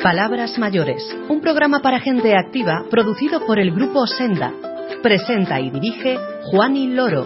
Palabras mayores, un programa para gente activa producido por el Grupo Senda. Presenta y dirige Juani Loro.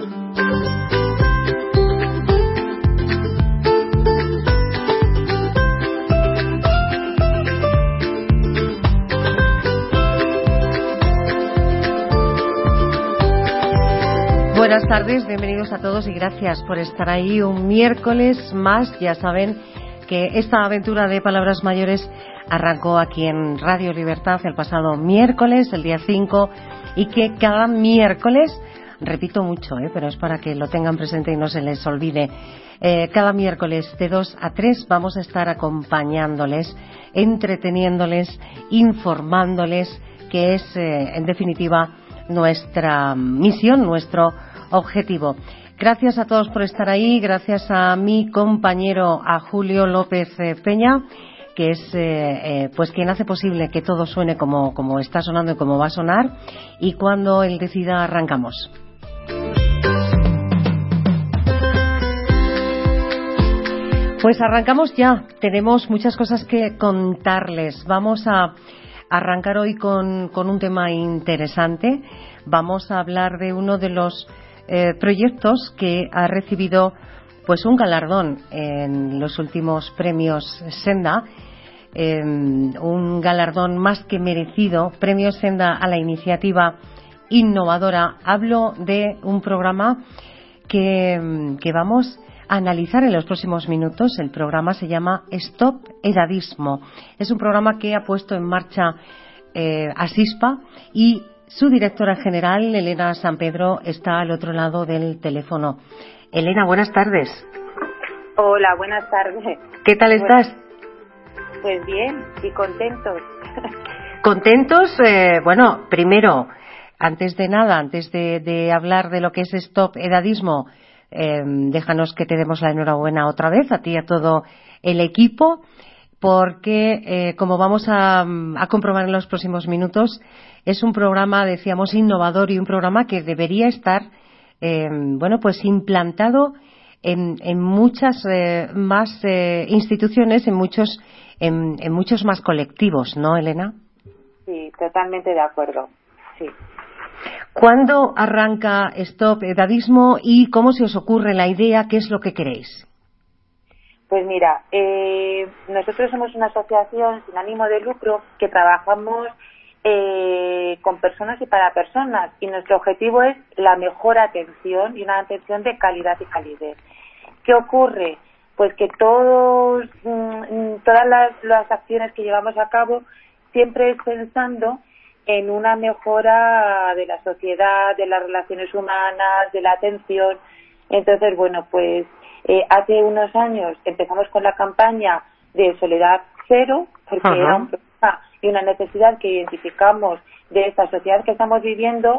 Buenas tardes, bienvenidos a todos y gracias por estar ahí un miércoles más. Ya saben que esta aventura de Palabras Mayores arrancó aquí en Radio Libertad el pasado miércoles, el día 5, y que cada miércoles, repito mucho, pero es para que lo tengan presente y no se les olvide, cada miércoles de 2 a 3 vamos a estar acompañándoles, entreteniéndoles, informándoles, que es en definitiva nuestra misión, nuestro objetivo. Gracias a todos por estar ahí, gracias a mi compañero, a Julio López Peña, que es pues quien hace posible que todo suene como está sonando y como va a sonar, y cuando él decida arrancamos. Pues arrancamos ya, tenemos muchas cosas que contarles. Vamos a arrancar hoy con un tema interesante. Vamos a hablar de uno de los proyectos que ha recibido pues un galardón en los últimos premios Senda, un galardón más que merecido, Premio Senda a la iniciativa innovadora. Hablo de un programa que vamos a analizar en los próximos minutos. El programa se llama Stop Edadismo. Es un programa que ha puesto en marcha Asispa, y su directora general, Elena San Pedro, está al otro lado del teléfono. Elena, buenas tardes. Hola, buenas tardes. ¿Qué tal estás? Pues bien, y contentos. ¿Contentos? Bueno, primero, antes de nada, antes de hablar de lo que es Stop Edadismo, déjanos que te demos la enhorabuena otra vez a ti y a todo el equipo, porque como vamos a comprobar en los próximos minutos, es un programa, decíamos, innovador, y un programa que debería estar bueno, pues implantado en muchas más instituciones, en muchos más colectivos, ¿no, Elena? Sí, totalmente de acuerdo, sí. ¿Cuándo arranca Stop Edadismo y cómo se os ocurre la idea? ¿Qué es lo que queréis? Pues mira, nosotros somos una asociación sin ánimo de lucro que trabajamos con personas y para personas, y nuestro objetivo es la mejor atención y una atención de calidad y calidez. ¿Qué ocurre? Pues que todas las acciones que llevamos a cabo siempre es pensando en una mejora de la sociedad, de las relaciones humanas, de la atención. Entonces, bueno, pues hace unos años empezamos con la campaña de Soledad Cero, porque era un problema y una necesidad que identificamos de esta sociedad que estamos viviendo,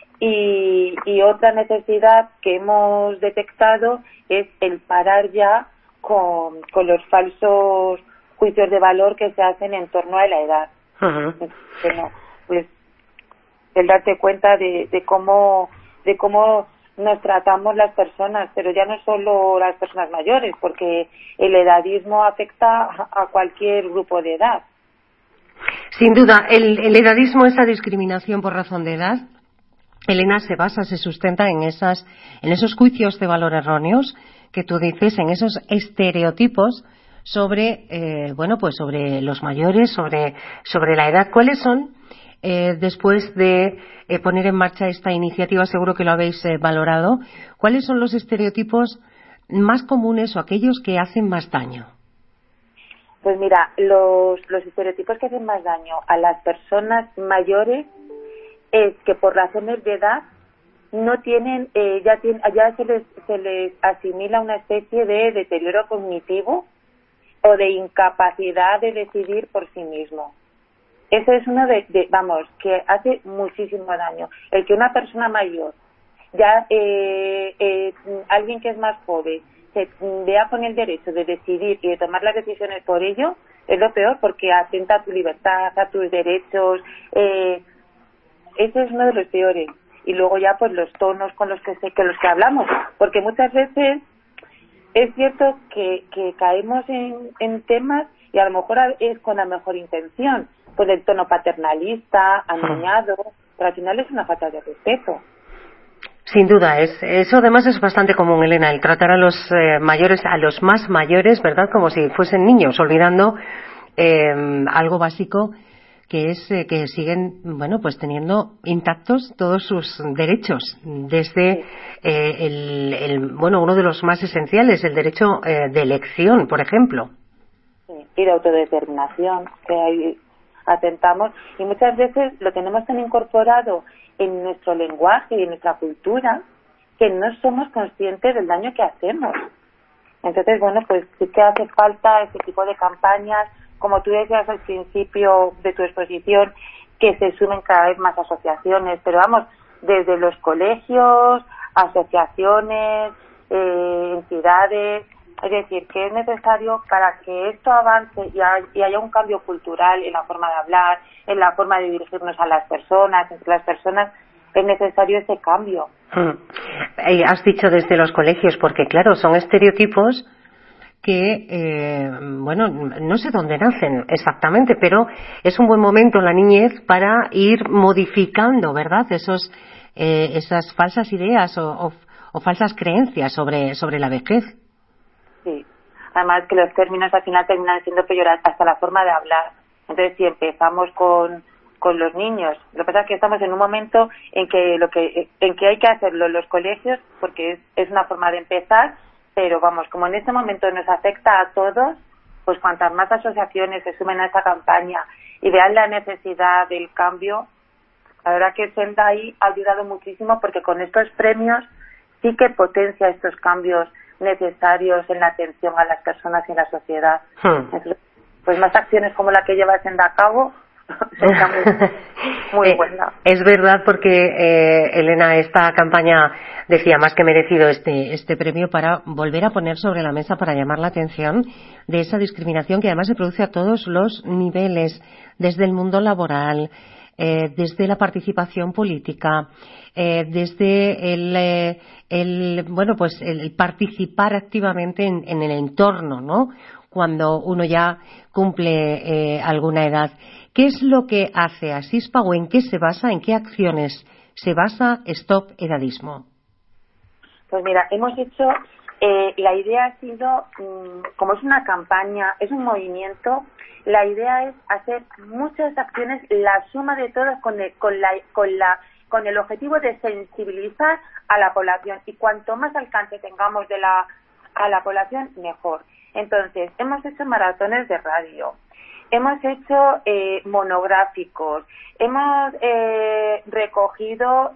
y otra necesidad que hemos detectado es el parar ya con los falsos juicios de valor que se hacen en torno a la edad. Bueno, pues el darte cuenta de cómo nos tratamos las personas, pero ya no solo las personas mayores, porque el edadismo afecta a cualquier grupo de edad. Sin duda, el edadismo, esa discriminación por razón de edad, Elena, se sustenta en esos juicios de valor erróneos que tú dices, en esos estereotipos sobre bueno, pues sobre los mayores, sobre la edad. ¿Cuáles son, después de poner en marcha esta iniciativa, seguro que lo habéis valorado, cuáles son los estereotipos más comunes o aquellos que hacen más daño? Pues mira, los estereotipos que hacen más daño a las personas mayores es que por razones de edad no tienen, ya se les asimila una especie de deterioro cognitivo o de incapacidad de decidir por sí mismo. Eso es uno que hace muchísimo daño. El que una persona mayor, ya alguien que es más joven, se vea con el derecho de decidir y de tomar las decisiones por ello, es lo peor, porque atenta a tu libertad, a tus derechos. Ese es uno de los peores. Y luego ya pues los tonos con los que hablamos, porque muchas veces es cierto que caemos en temas y a lo mejor es con la mejor intención, pues el tono paternalista, aniñado, pero al final es una falta de respeto. Sin duda, eso además es bastante común, Elena, el tratar a los mayores, a los más mayores, ¿verdad?, como si fuesen niños, olvidando algo básico, que es que siguen, bueno, pues teniendo intactos todos sus derechos, desde uno de los más esenciales, el derecho de elección, por ejemplo. Sí, y de autodeterminación, que ahí atentamos, y muchas veces lo tenemos tan incorporado en nuestro lenguaje y en nuestra cultura que no somos conscientes del daño que hacemos. Entonces, bueno, pues sí que hace falta este tipo de campañas, como tú decías al principio de tu exposición, que se sumen cada vez más asociaciones, pero vamos, desde los colegios, asociaciones, entidades, es decir, que es necesario para que esto avance y haya un cambio cultural en la forma de hablar, en la forma de dirigirnos a las personas, entre las personas, es necesario ese cambio. Has dicho desde los colegios, porque claro, son estereotipos que, no sé dónde nacen exactamente, pero es un buen momento en la niñez para ir modificando, ¿verdad?, esas falsas ideas o falsas creencias sobre la vejez. Sí, además que los términos al final terminan siendo peyorativos, hasta la forma de hablar. Entonces, si empezamos con los niños, lo que pasa es que estamos en un momento en que hay que hacerlo en los colegios, porque es una forma de empezar, pero vamos, como en este momento nos afecta a todos, pues cuantas más asociaciones se sumen a esta campaña y vean la necesidad del cambio, la verdad que Senda ahí ha ayudado muchísimo, porque con estos premios sí que potencia estos cambios necesarios en la atención a las personas y en la sociedad. Entonces, pues más acciones como la que lleva Senda a cabo sería muy buena. Es verdad, porque Elena, esta campaña decía más que merecido este premio para volver a poner sobre la mesa, para llamar la atención de esa discriminación que además se produce a todos los niveles, desde el mundo laboral, desde la participación política, desde el participar activamente en el entorno, ¿no?, cuando uno ya cumple alguna edad. ¿Qué es lo que hace Asispa o en qué se basa, en qué acciones se basa Stop Edadismo? Pues mira, hemos hecho, la idea ha sido, como es una campaña, es un movimiento, la idea es hacer muchas acciones, la suma de todas con el objetivo de sensibilizar a la población, y cuanto más alcance tengamos a la población, mejor. Entonces, hemos hecho maratones de radio, hemos hecho monográficos, hemos recogido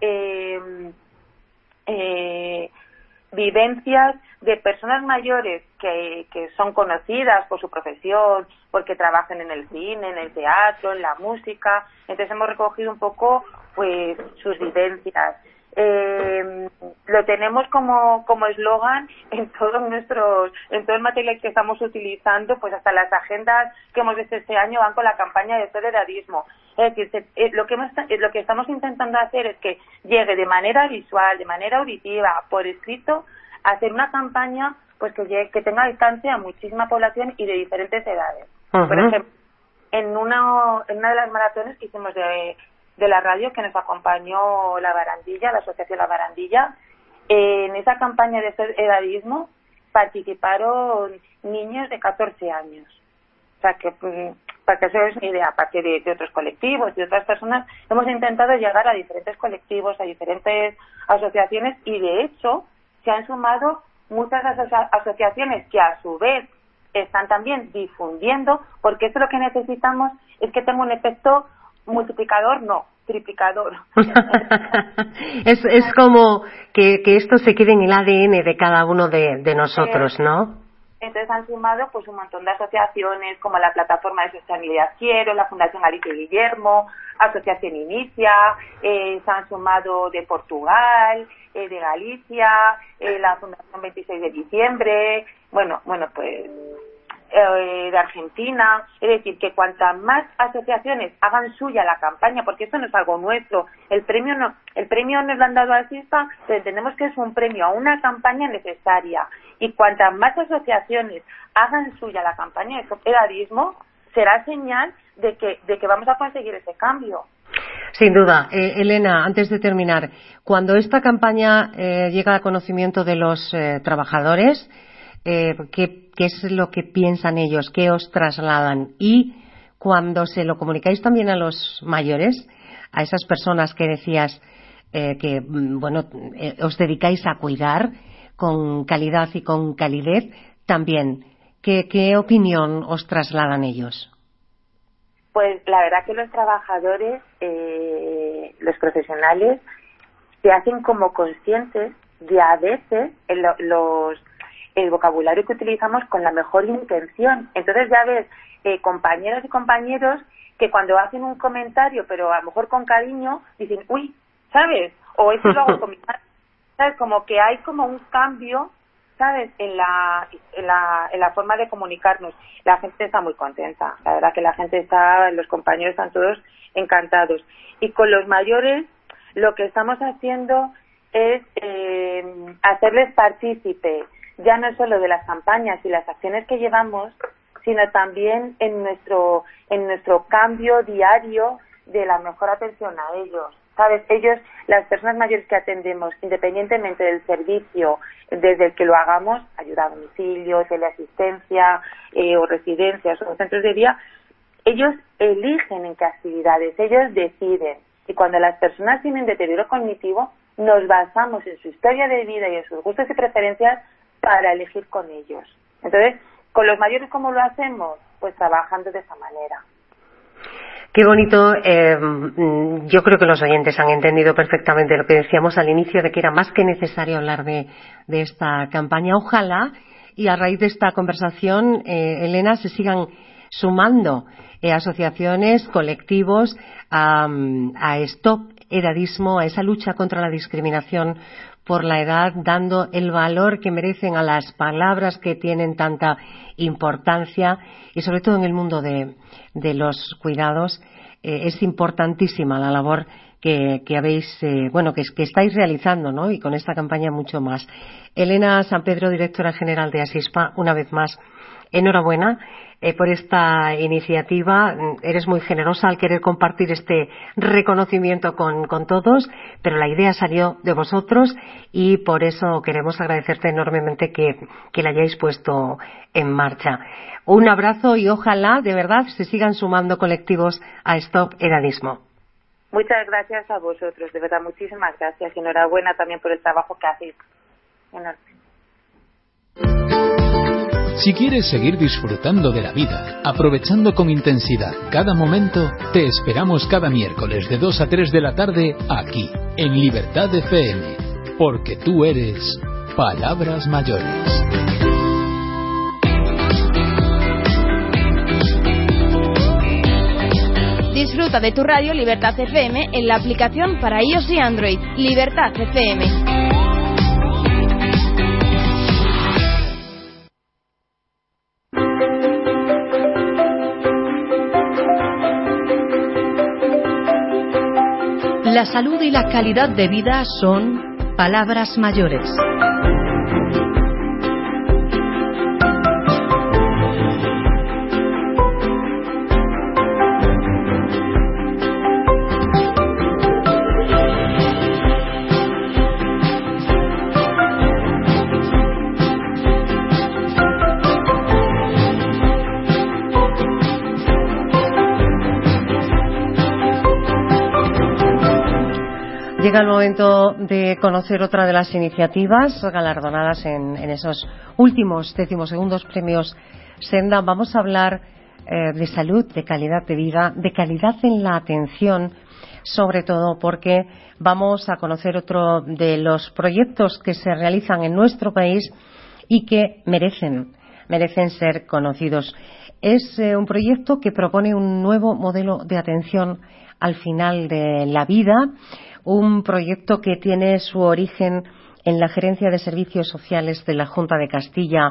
vivencias de personas mayores que son conocidas por su profesión, porque trabajan en el cine, en el teatro, en la música. Entonces hemos recogido un poco pues sus vivencias. Lo tenemos como eslogan en todo el material que estamos utilizando, pues hasta las agendas que hemos hecho este año van con la campaña de Stop Edadismo. Es decir, lo que estamos intentando hacer es que llegue de manera visual, de manera auditiva, por escrito, a hacer una campaña pues que tenga alcance a muchísima población y de diferentes edades. Uh-huh. Por ejemplo, en una de las maratones que hicimos de la radio, que nos acompañó La Barandilla, la Asociación La Barandilla, en esa campaña de edadismo participaron niños de 14 años. O sea que, para que os hagáis una idea, aparte de otros colectivos y de otras personas, hemos intentado llegar a diferentes colectivos, a diferentes asociaciones, y de hecho se han sumado muchas asociaciones que a su vez están también difundiendo, porque eso lo que necesitamos es que tenga un efecto multiplicador, no, triplicador. es como que esto se quede en el ADN de cada uno de nosotros, ¿no? Entonces han sumado pues un montón de asociaciones, como la Plataforma de Sostenibilidad Quiero, la Fundación Alicia y Guillermo, Asociación Inicia, se han sumado de Portugal, de Galicia, la Fundación 26 de Diciembre, pues de Argentina. Es decir, que cuantas más asociaciones hagan suya la campaña, porque esto no es algo nuestro, el premio nos lo han dado a CISPA, pero entendemos que es un premio a una campaña necesaria, y cuantas más asociaciones hagan suya la campaña de Stop Edadismo, será señal de que vamos a conseguir ese cambio. Sin duda. Elena, antes de terminar, cuando esta campaña llega a conocimiento de los trabajadores, ¿qué es lo que piensan ellos? ¿Qué os trasladan? Y cuando se lo comunicáis también a los mayores, a esas personas que decías que os dedicáis a cuidar con calidad y con calidez, también, ¿qué opinión os trasladan ellos? Pues la verdad que los trabajadores, los profesionales, se hacen como conscientes de a veces el vocabulario que utilizamos con la mejor intención. Entonces ya ves compañeras y compañeros que cuando hacen un comentario, pero a lo mejor con cariño, dicen, uy, ¿sabes? O eso lo hago con mi madre, ¿sabes? Como que hay como un cambio, ¿sabes? En la forma de comunicarnos. La gente está muy contenta. La verdad que la gente los compañeros están todos encantados. Y con los mayores, lo que estamos haciendo es hacerles partícipe, ya no solo de las campañas y las acciones que llevamos, sino también en nuestro cambio diario de la mejor atención a ellos. ¿Sabes? Ellos, las personas mayores que atendemos, independientemente del servicio desde el que lo hagamos, ayuda a domicilio, teleasistencia, o residencias o centros de día, ellos eligen en qué actividades, ellos deciden. Y cuando las personas tienen deterioro cognitivo, nos basamos en su historia de vida y en sus gustos y preferencias para elegir con ellos. Entonces, con los mayores, ¿cómo lo hacemos? Pues trabajando de esa manera. Qué bonito. Yo creo que los oyentes han entendido perfectamente lo que decíamos al inicio, de que era más que necesario hablar de esta campaña. Ojalá, y a raíz de esta conversación, Elena, se sigan sumando asociaciones, colectivos a Stop Edadismo, a esa lucha contra la discriminación por la edad, dando el valor que merecen a las palabras que tienen tanta importancia, y sobre todo en el mundo de los cuidados. Es importantísima la labor que habéis, que estáis realizando, ¿no? Y con esta campaña mucho más. Elena San Pedro, directora general de ASISPA, una vez más, enhorabuena por esta iniciativa. Eres muy generosa al querer compartir este reconocimiento con todos, pero la idea salió de vosotros y por eso queremos agradecerte enormemente que la hayáis puesto en marcha. Un abrazo y ojalá, de verdad, se sigan sumando colectivos a Stop Edadismo. Muchas gracias a vosotros, de verdad, muchísimas gracias y enhorabuena también por el trabajo que hacéis. Enorme. Si quieres seguir disfrutando de la vida, aprovechando con intensidad cada momento, te esperamos cada miércoles de 2 a 3 de la tarde aquí, en Libertad FM, porque tú eres Palabras Mayores. Disfruta de tu radio Libertad FM en la aplicación para iOS y Android. Libertad FM. La salud y la calidad de vida son palabras mayores. Llega el momento de conocer otra de las iniciativas galardonadas en esos últimos 12º premios Senda. Vamos a hablar de salud, de calidad de vida, de calidad en la atención, sobre todo porque vamos a conocer otro de los proyectos que se realizan en nuestro país y que merecen ser conocidos. Es un proyecto que propone un nuevo modelo de atención al final de la vida, un proyecto que tiene su origen en la Gerencia de Servicios Sociales de la Junta de Castilla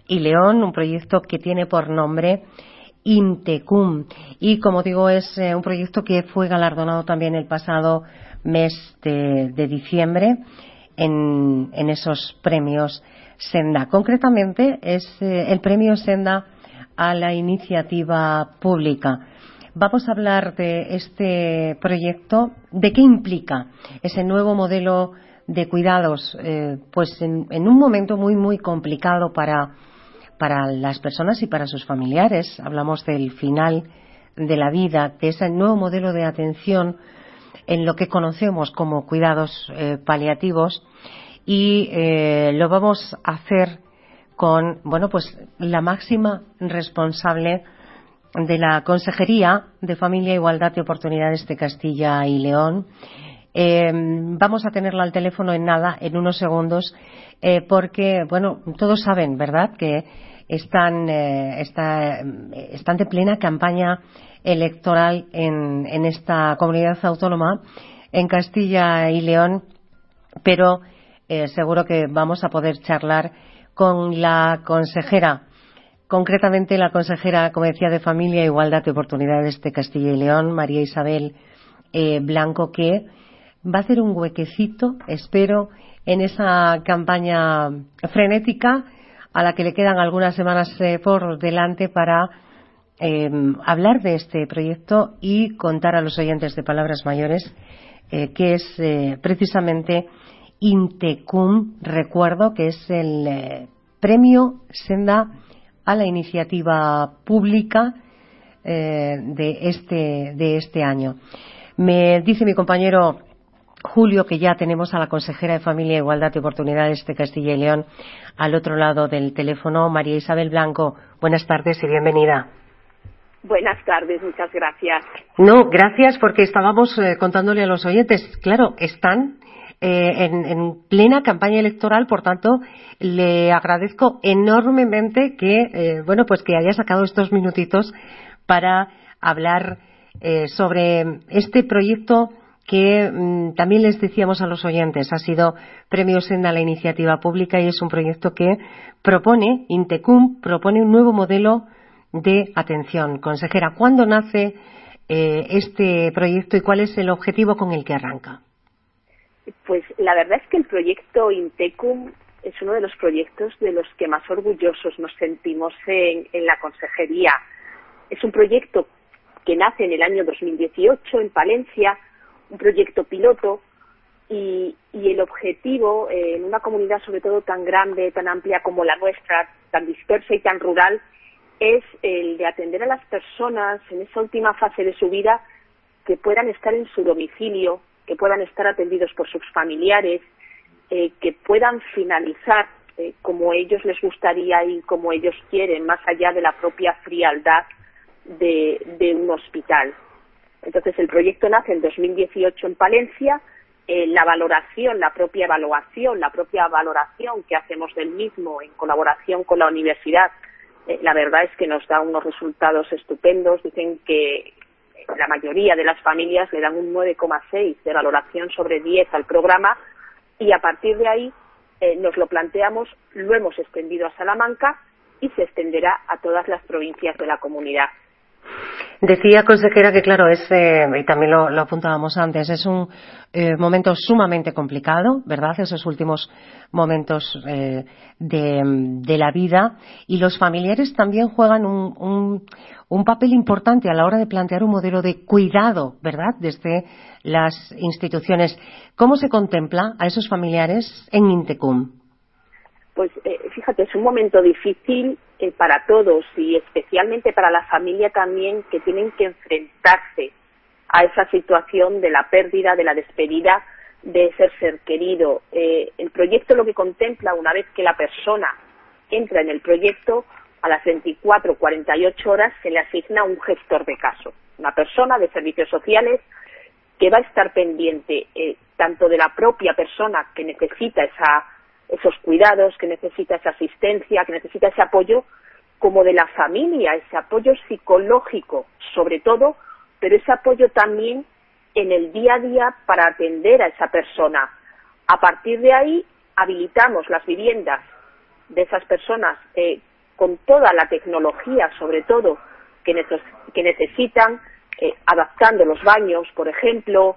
y León, un proyecto que tiene por nombre Intecum. Y como digo, es un proyecto que fue galardonado también el pasado mes de diciembre en esos premios Senda. Concretamente es el premio Senda a la iniciativa pública. Vamos a hablar de este proyecto, de qué implica ese nuevo modelo de cuidados, pues en un momento muy complicado para las personas y para sus familiares. Hablamos del final de la vida, de ese nuevo modelo de atención en lo que conocemos como cuidados paliativos, y lo vamos a hacer con, pues la máxima responsable de la Consejería de Familia, Igualdad y Oportunidades de Castilla y León. Vamos a tenerla al teléfono en unos segundos, porque, todos saben, ¿verdad?, que están de plena campaña electoral en esta comunidad autónoma, en Castilla y León, pero seguro que vamos a poder charlar con la consejera, concretamente la consejera, como decía, de Familia, Igualdad y Oportunidades de Castilla y León, María Isabel Blanco, que va a hacer un huequecito, espero, en esa campaña frenética a la que le quedan algunas semanas por delante para hablar de este proyecto y contar a los oyentes de Palabras Mayores que es precisamente Intecum. Recuerdo que es el premio Senda a la iniciativa pública de este año. Me dice mi compañero Julio que ya tenemos a la consejera de Familia, Igualdad y Oportunidades de Castilla y León al otro lado del teléfono. María Isabel Blanco, buenas tardes y bienvenida. Buenas tardes, muchas gracias. No, gracias, porque estábamos contándole a los oyentes, claro, están en plena campaña electoral, por tanto, le agradezco enormemente que, pues que haya sacado estos minutitos para hablar sobre este proyecto que también les decíamos a los oyentes, ha sido Premio Senda a la Iniciativa Pública, y es un proyecto que propone, Intecum, propone un nuevo modelo de atención. Consejera, ¿cuándo nace este proyecto y cuál es el objetivo con el que arranca? Pues la verdad es que el proyecto Intecum es uno de los proyectos de los que más orgullosos nos sentimos en la consejería. Es un proyecto que nace en el año 2018 en Palencia, un proyecto piloto, y el objetivo en una comunidad sobre todo tan grande, tan amplia como la nuestra, tan dispersa y tan rural, es el de atender a las personas en esa última fase de su vida, que puedan estar en su domicilio, que puedan estar atendidos por sus familiares, que puedan finalizar como ellos les gustaría y como ellos quieren, más allá de la propia frialdad de un hospital. Entonces el proyecto nace en 2018 en Palencia. La propia valoración que hacemos del mismo en colaboración con la universidad, la verdad es que nos da unos resultados estupendos. Dicen que la mayoría de las familias le dan un 9,6 de valoración sobre 10 al programa, y a partir de ahí nos lo planteamos, lo hemos extendido a Salamanca y se extenderá a todas las provincias de la comunidad. Decía, consejera, que claro, y también lo apuntábamos antes, es un momento sumamente complicado, ¿verdad?, esos últimos momentos de la vida, y los familiares también juegan un papel importante a la hora de plantear un modelo de cuidado, ¿verdad?, desde las instituciones. ¿Cómo se contempla a esos familiares en Intecum? Pues fíjate, es un momento difícil para todos, y especialmente para la familia también, que tienen que enfrentarse a esa situación de la pérdida, de la despedida de ese ser querido. El proyecto lo que contempla, una vez que la persona entra en el proyecto, a las 24 o 48 horas se le asigna un gestor de caso, una persona de servicios sociales que va a estar pendiente tanto de la propia persona que necesita esos cuidados, que necesita esa asistencia, que necesita ese apoyo, como de la familia, ese apoyo psicológico sobre todo, pero ese apoyo también en el día a día para atender a esa persona. A partir de ahí habilitamos las viviendas de esas personas con toda la tecnología, sobre todo, que necesitan, adaptando los baños, por ejemplo,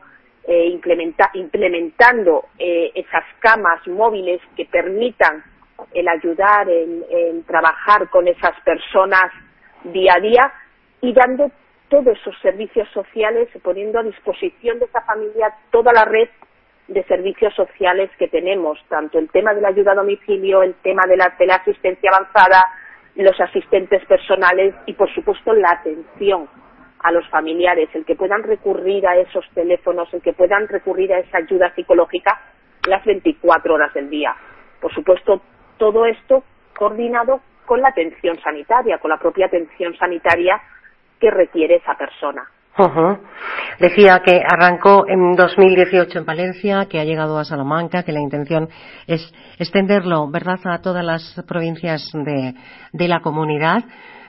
implementando esas camas móviles que permitan el ayudar en trabajar con esas personas día a día, y dando todos esos servicios sociales, poniendo a disposición de esa familia toda la red de servicios sociales que tenemos, tanto el tema de la ayuda a domicilio, el tema de la asistencia avanzada, los asistentes personales y, por supuesto, la atención a los familiares, el que puedan recurrir a esos teléfonos, el que puedan recurrir a esa ayuda psicológica las 24 horas del día. Por supuesto, todo esto coordinado con la atención sanitaria, con la propia atención sanitaria que requiere esa persona. Uh-huh. Decía que arrancó en 2018 en Palencia, que ha llegado a Salamanca, que la intención es extenderlo, ¿verdad?, a todas las provincias de la comunidad.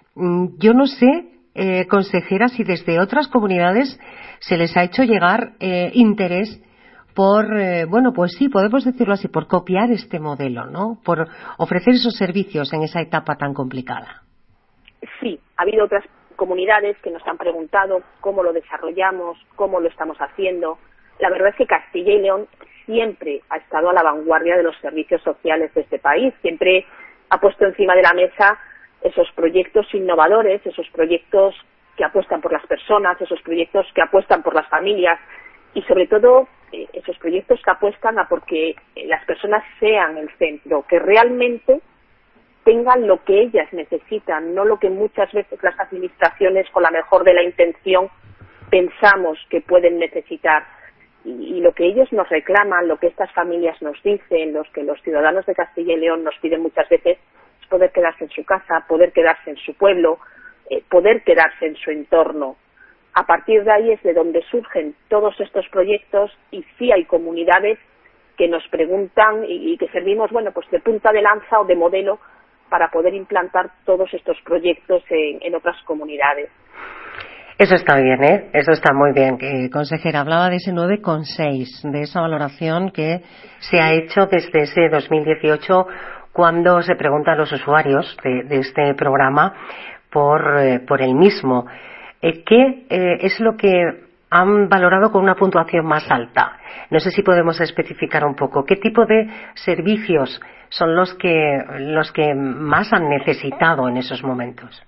Yo no sé, consejera, si desde otras comunidades se les ha hecho llegar interés por, bueno, pues sí, podemos decirlo así, por copiar este modelo, ¿no?, por ofrecer esos servicios en esa etapa tan complicada. Sí, ha habido otras comunidades que nos han preguntado cómo lo desarrollamos, cómo lo estamos haciendo. La verdad es que Castilla y León siempre ha estado a la vanguardia de los servicios sociales de este país, siempre ha puesto encima de la mesa esos proyectos innovadores, esos proyectos que apuestan por las personas, esos proyectos que apuestan por las familias y, sobre todo, esos proyectos que apuestan a porque las personas sean el centro, que realmente tengan lo que ellas necesitan, no lo que muchas veces las administraciones, con la mejor de la intención, pensamos que pueden necesitar. Y lo que ellos nos reclaman, lo que estas familias nos dicen, los que los ciudadanos de Castilla y León nos piden muchas veces, es poder quedarse en su casa, poder quedarse en su pueblo, poder quedarse en su entorno. A partir de ahí es de donde surgen todos estos proyectos, y sí hay comunidades que nos preguntan y que servimos, bueno, pues de punta de lanza o de modelo para poder implantar todos estos proyectos en otras comunidades. Eso está bien, ¿eh? Eso está muy bien. Consejera, hablaba de ese 9,6, de esa valoración que se ha hecho desde ese 2018, cuando se preguntan a los usuarios de este programa por el mismo. ¿Qué es lo que han valorado con una puntuación más alta? No sé si podemos especificar un poco qué tipo de servicios son los que más han necesitado en esos momentos.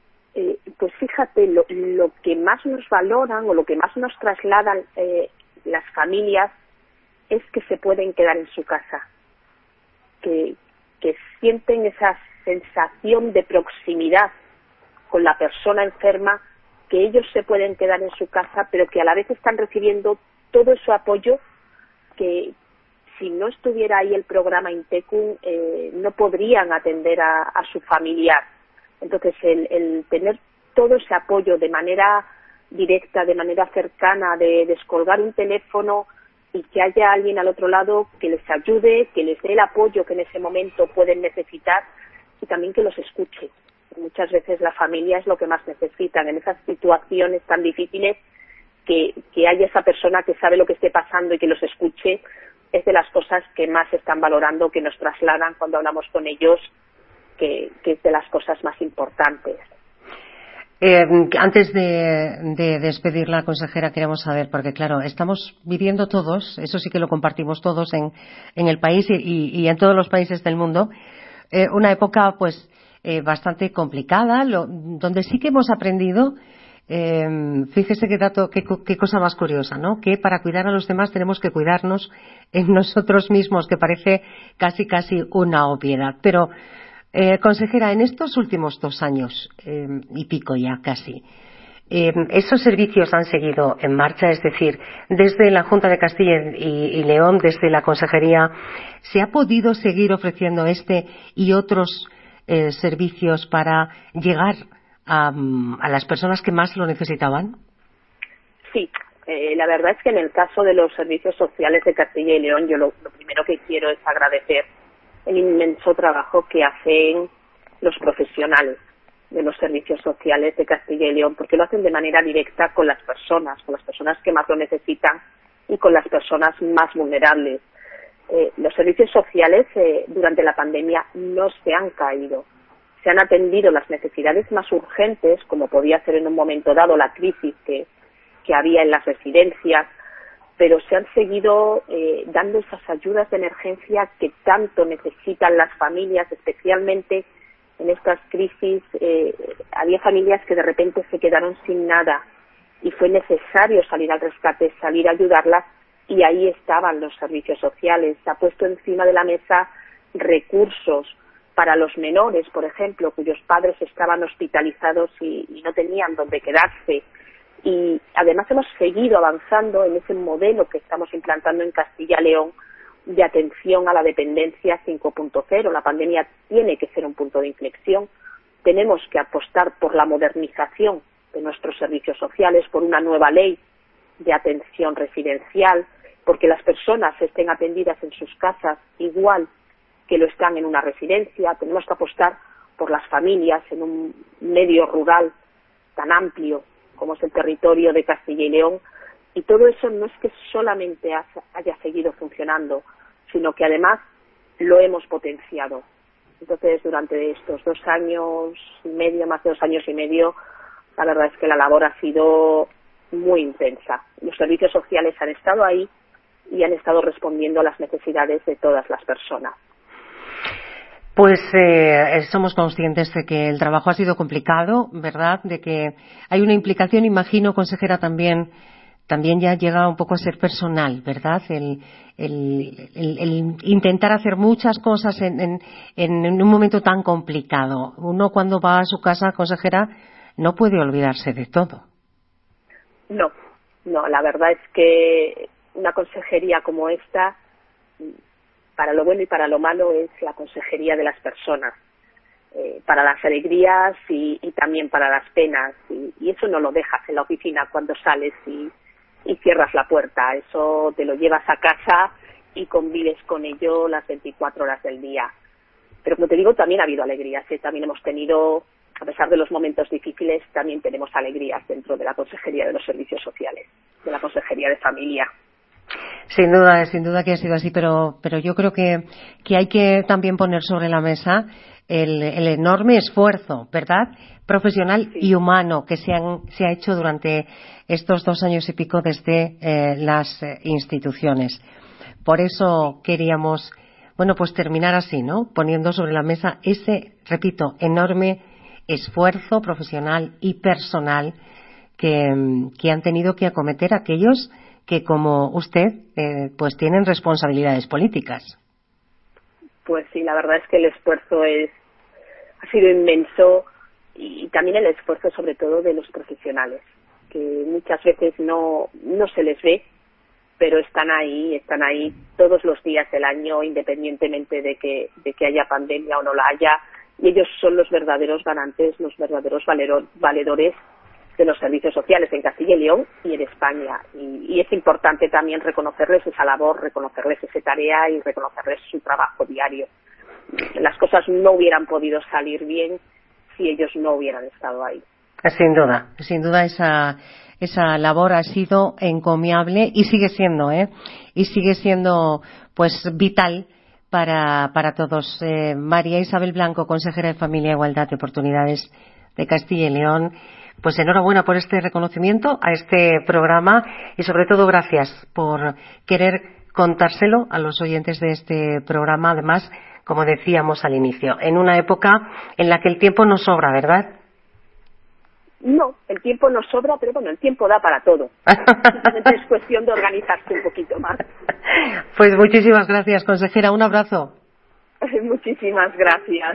Pues fíjate, lo que más nos valoran o lo que más nos trasladan las familias es que se pueden quedar en su casa, que sienten esa sensación de proximidad con la persona enferma, que ellos se pueden quedar en su casa, pero que a la vez están recibiendo todo ese apoyo que, si no estuviera ahí el programa Intecum, no podrían atender a su familiar. Entonces, el tener todo ese apoyo de manera directa, de manera cercana, de descolgar un teléfono y que haya alguien al otro lado que les ayude, que les dé el apoyo que en ese momento pueden necesitar, y también que los escuche. Muchas veces la familia es lo que más necesitan en esas situaciones tan difíciles, que haya esa persona que sabe lo que esté pasando y que los escuche. Es de las cosas que más están valorando, que nos trasladan cuando hablamos con ellos, que es de las cosas más importantes. Antes de despedir la consejera, queremos saber, porque claro, estamos viviendo todos, eso sí que lo compartimos todos en el país y en todos los países del mundo, una época pues bastante complicada, donde sí que hemos aprendido. Fíjese qué cosa más curiosa, ¿no? Que para cuidar a los demás tenemos que cuidarnos en nosotros mismos, que parece casi una obviedad. Pero, consejera, en estos últimos 2 años y pico ya casi, esos servicios han seguido en marcha, es decir, desde la Junta de Castilla y León, desde la Consejería, ¿se ha podido seguir ofreciendo este y otros servicios para llegar a las personas que más lo necesitaban? Sí, la verdad es que en el caso de los servicios sociales de Castilla y León, yo lo primero que quiero es agradecer el inmenso trabajo que hacen los profesionales de los servicios sociales de Castilla y León, porque lo hacen de manera directa con las personas que más lo necesitan y con las personas más vulnerables. Los servicios sociales durante la pandemia no se han caído, se han atendido las necesidades más urgentes, como podía ser en un momento dado la crisis que había en las residencias, pero se han seguido dando esas ayudas de emergencia que tanto necesitan las familias, especialmente en estas crisis. Había familias que de repente se quedaron sin nada y fue necesario salir al rescate, salir a ayudarlas, y ahí estaban los servicios sociales. Se ha puesto encima de la mesa recursos para los menores, por ejemplo, cuyos padres estaban hospitalizados y no tenían dónde quedarse. Y además hemos seguido avanzando en ese modelo que estamos implantando en Castilla y León de atención a la dependencia 5.0. La pandemia tiene que ser un punto de inflexión. Tenemos que apostar por la modernización de nuestros servicios sociales, por una nueva ley de atención residencial, porque las personas estén atendidas en sus casas igual que lo están en una residencia. Tenemos que apostar por las familias en un medio rural tan amplio como es el territorio de Castilla y León, y todo eso no es que solamente haya seguido funcionando, sino que además lo hemos potenciado. Entonces, durante estos 2 años y medio, más de 2 años y medio, la verdad es que la labor ha sido muy intensa. Los servicios sociales han estado ahí y han estado respondiendo a las necesidades de todas las personas. Pues somos conscientes de que el trabajo ha sido complicado, ¿verdad? De que hay una implicación, imagino, consejera, también ya llega un poco a ser personal, ¿verdad? El intentar hacer muchas cosas en un momento tan complicado. Uno, cuando va a su casa, consejera, no puede olvidarse de todo. No, la verdad es que una consejería como esta, para lo bueno y para lo malo, es la consejería de las personas, para las alegrías y también para las penas, y eso no lo dejas en la oficina cuando sales y cierras la puerta. Eso te lo llevas a casa y convives con ello las 24 horas del día. Pero como te digo, también ha habido alegrías, también hemos tenido, a pesar de los momentos difíciles, también tenemos alegrías dentro de la Consejería de los Servicios Sociales, de la Consejería de Familia. Sin duda que ha sido así, pero yo creo que hay que también poner sobre la mesa el enorme esfuerzo, ¿verdad?, profesional y humano que se ha hecho durante estos 2 años y pico desde las instituciones. Por eso queríamos, pues terminar así, ¿no?, poniendo sobre la mesa ese, repito, enorme esfuerzo profesional y personal que han tenido que acometer aquellos que, como usted, pues tienen responsabilidades políticas. Pues sí, la verdad es que el esfuerzo ha sido inmenso, y también el esfuerzo sobre todo de los profesionales, que muchas veces no se les ve, pero están ahí todos los días del año, independientemente de que haya pandemia o no la haya, y ellos son los verdaderos garantes, los verdaderos valedores de los servicios sociales en Castilla y León y en España, y es importante también reconocerles esa labor, reconocerles esa tarea y reconocerles su trabajo diario. Las cosas no hubieran podido salir bien si ellos no hubieran estado ahí. Sin duda esa labor ha sido encomiable y sigue siendo pues vital para todos. María Isabel Blanco, consejera de Familia, Igualdad y Oportunidades de Castilla y León, pues enhorabuena por este reconocimiento a este programa y sobre todo gracias por querer contárselo a los oyentes de este programa, además, como decíamos al inicio, en una época en la que el tiempo nos sobra, ¿verdad? No, el tiempo nos sobra, pero bueno, el tiempo da para todo. Simplemente es cuestión de organizarse un poquito más. Pues muchísimas gracias, consejera. Un abrazo. Muchísimas gracias.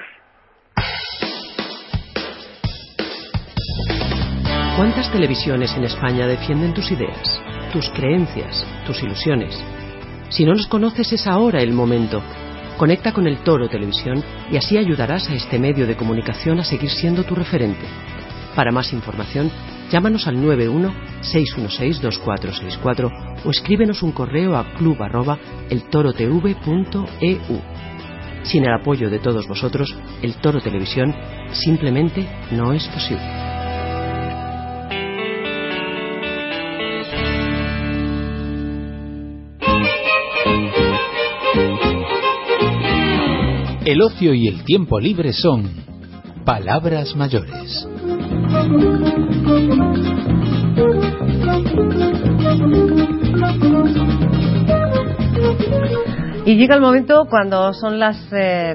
¿Cuántas televisiones en España defienden tus ideas, tus creencias, tus ilusiones? Si no los conoces, es ahora el momento. Conecta con El Toro Televisión y así ayudarás a este medio de comunicación a seguir siendo tu referente. Para más información, llámanos al 91-616-2464 o escríbenos un correo a club@eltorotv.eu. Sin el apoyo de todos vosotros, El Toro Televisión simplemente no es posible. El ocio y el tiempo libre son Palabras mayores. Y llega el momento cuando son las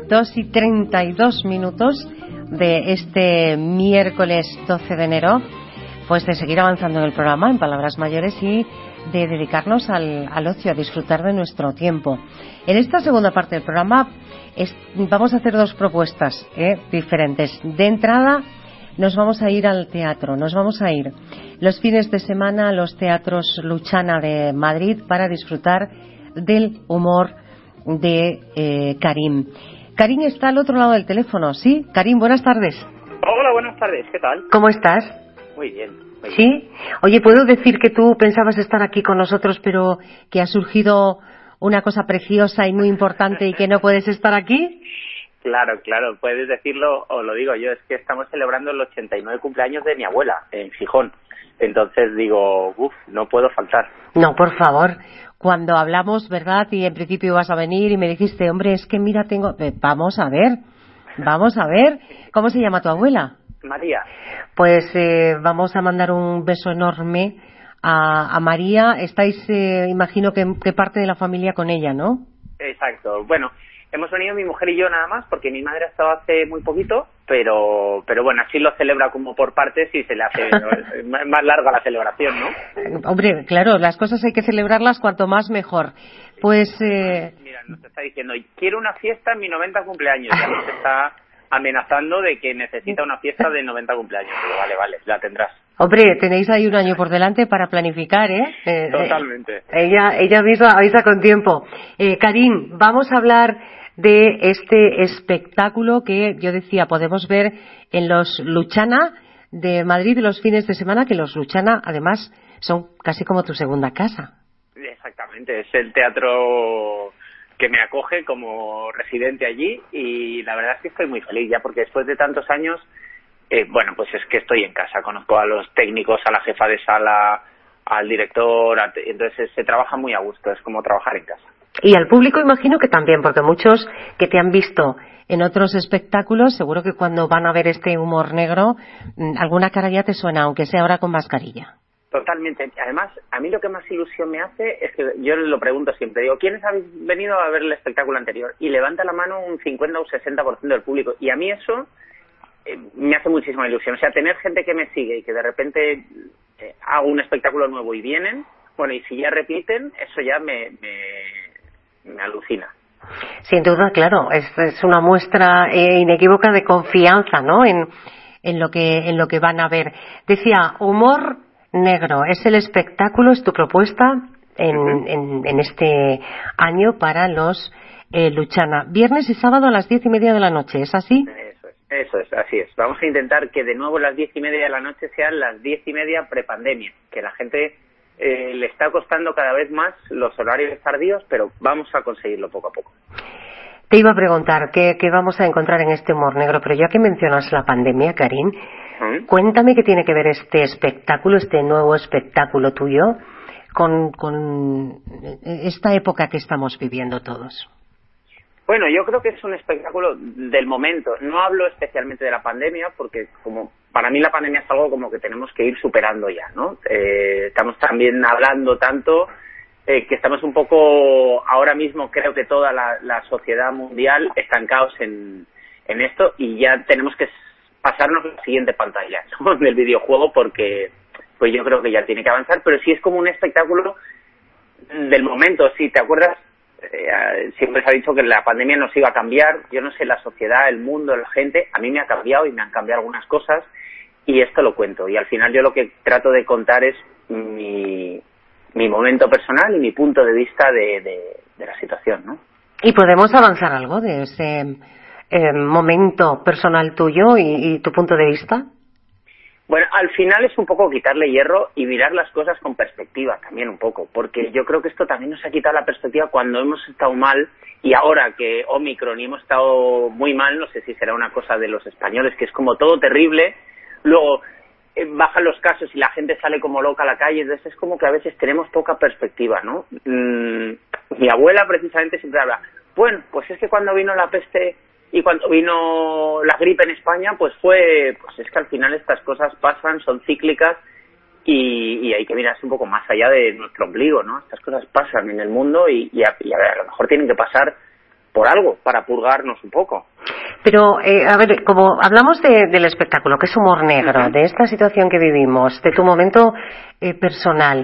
2:32 de este miércoles 12 de enero, pues de seguir avanzando en el programa, en Palabras Mayores, y de dedicarnos al ocio, a disfrutar de nuestro tiempo. En esta segunda parte del programa vamos a hacer dos propuestas diferentes. De entrada, nos vamos a ir al teatro, nos vamos a ir los fines de semana a los teatros Luchana de Madrid para disfrutar del humor de Karim. Karim está al otro lado del teléfono, ¿sí? Karim, buenas tardes. Hola, buenas tardes, ¿qué tal? ¿Cómo estás? Muy bien. ¿Sí? Oye, ¿puedo decir que tú pensabas estar aquí con nosotros, pero que ha surgido una cosa preciosa y muy importante y que no puedes estar aquí? Claro, puedes decirlo o lo digo yo, es que estamos celebrando el 89 cumpleaños de mi abuela en Gijón. Entonces digo, no puedo faltar. No, por favor. Cuando hablamos, ¿verdad? Y en principio ibas a venir y me dijiste, hombre, es que mira, vamos a ver. ¿Cómo se llama tu abuela? María. Pues vamos a mandar un beso enorme a María. Estáis, imagino que parte de la familia con ella, ¿no? Exacto. Bueno, hemos venido mi mujer y yo nada más, porque mi madre ha estado hace muy poquito, pero bueno, así lo celebra como por partes y se le hace más larga la celebración, ¿no? Hombre, claro, las cosas hay que celebrarlas cuanto más mejor. Pues... Mira, nos está diciendo, quiero una fiesta en mi 90 cumpleaños, ya nos está amenazando de que necesita una fiesta de 90 cumpleaños. Pero vale, la tendrás. Hombre, tenéis ahí un año por delante para planificar, ¿eh? Totalmente. Ella misma avisa con tiempo. Karim, vamos a hablar de este espectáculo que yo decía podemos ver en los Luchana de Madrid los fines de semana, que los Luchana además son casi como tu segunda casa. Exactamente, es el teatro que me acoge como residente allí y la verdad es que estoy muy feliz ya, porque después de tantos años, pues es que estoy en casa, conozco a los técnicos, a la jefa de sala, al director, entonces se trabaja muy a gusto, es como trabajar en casa. Y al público imagino que también, porque muchos que te han visto en otros espectáculos, seguro que cuando van a ver este humor negro, alguna cara ya te suena, aunque sea ahora con mascarilla. Totalmente. Además, a mí lo que más ilusión me hace es que yo lo pregunto siempre, digo, ¿quiénes habéis venido a ver el espectáculo anterior? Y levanta la mano un 50 o 60% del público. Y a mí eso me hace muchísima ilusión. O sea, tener gente que me sigue y que de repente hago un espectáculo nuevo y vienen, bueno, y si ya repiten, eso ya me alucina. Sin duda, claro, es una muestra inequívoca de confianza, ¿no? En lo que van a ver. Decía, humor negro, es el espectáculo, es tu propuesta en este año para los Luchana. Viernes y sábado a las 10:30 de la noche, ¿es así? Eso es, así es. Vamos a intentar que de nuevo las 10:30 de la noche sean las 10:30 prepandemia, que la gente le está costando cada vez más los horarios tardíos, pero vamos a conseguirlo poco a poco. Te iba a preguntar qué vamos a encontrar en este humor negro, pero ya que mencionas la pandemia, Karim, cuéntame qué tiene que ver este espectáculo, este nuevo espectáculo tuyo, con esta época que estamos viviendo todos. Bueno, yo creo que es un espectáculo del momento. No hablo especialmente de la pandemia, porque como para mí la pandemia es algo como que tenemos que ir superando ya, ¿no? Estamos también hablando tanto que estamos un poco, ahora mismo creo que toda la sociedad mundial estancados en esto, y ya tenemos que pasarnos a la siguiente pantalla, ¿no? Del videojuego, porque pues yo creo que ya tiene que avanzar, pero sí es como un espectáculo del momento. Si te acuerdas, siempre se ha dicho que la pandemia nos iba a cambiar. Yo no sé, la sociedad, el mundo, la gente, a mí me ha cambiado y me han cambiado algunas cosas, y esto lo cuento. Y al final yo lo que trato de contar es mi momento personal y mi punto de vista de la situación, ¿no? ¿Y podemos avanzar algo de ese momento personal tuyo y tu punto de vista? Bueno, al final es un poco quitarle hierro y mirar las cosas con perspectiva también un poco, porque yo creo que esto también nos ha quitado la perspectiva cuando hemos estado mal, y ahora que Omicron y hemos estado muy mal, no sé si será una cosa de los españoles, que es como todo terrible, luego bajan los casos y la gente sale como loca a la calle, entonces es como que a veces tenemos poca perspectiva, ¿no? Mi abuela precisamente siempre habla, bueno, pues es que cuando vino la peste Y cuando vino la gripe en España, pues es que al final estas cosas pasan, son cíclicas y hay que mirarse un poco más allá de nuestro ombligo, ¿no? Estas cosas pasan en el mundo y a ver, a lo mejor tienen que pasar por algo, para purgarnos un poco. Pero, a ver, como hablamos del espectáculo, que es humor negro, de esta situación que vivimos, de tu momento personal,